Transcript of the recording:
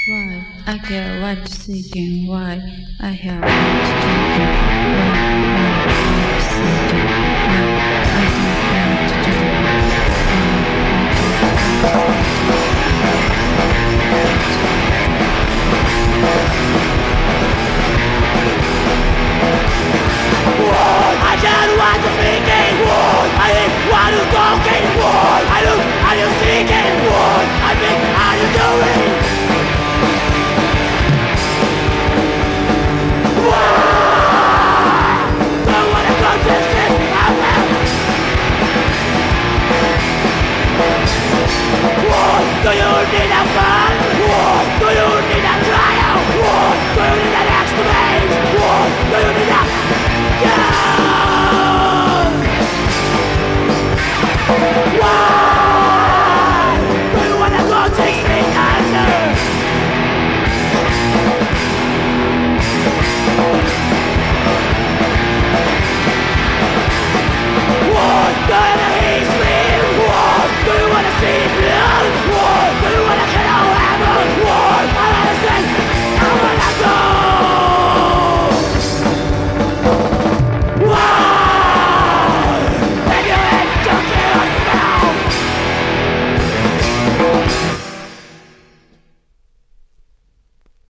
Why I care what seeking? Why I have what taking? Why seeking? Why I think what I don't want to thinking. I think what you talking. I do thinking. I think how you doing. Do you need a fun? Do you need a trial? Do you need an explanation? Do you need a... Yeah!